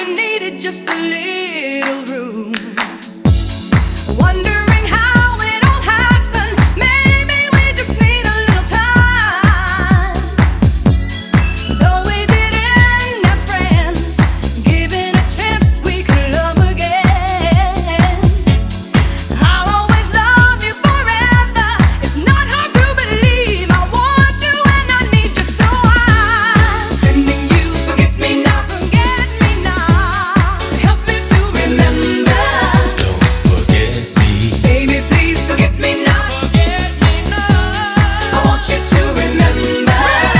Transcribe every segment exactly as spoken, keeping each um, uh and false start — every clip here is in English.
needed just a little room. Wondering how it all happened. Maybe we just need a little time. Though we didn't as friends, given a chance we could love again. I'll always love you forever. It's not hard to believe. I want you and I need you, so I'm sending you forget me not, forget me not. Help me to remember. Don't forget me. Baby, please forget me not. Forget me not. I want you to remember.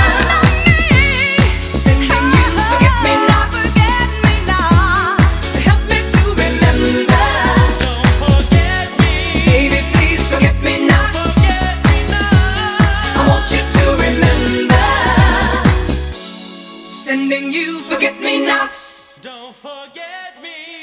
Sending you forget me not, forget me not. Help me to remember. Don't forget me. Baby, please forget me not. Forget me not. I want you to remember. Sending you forget me nots. Don't forget me.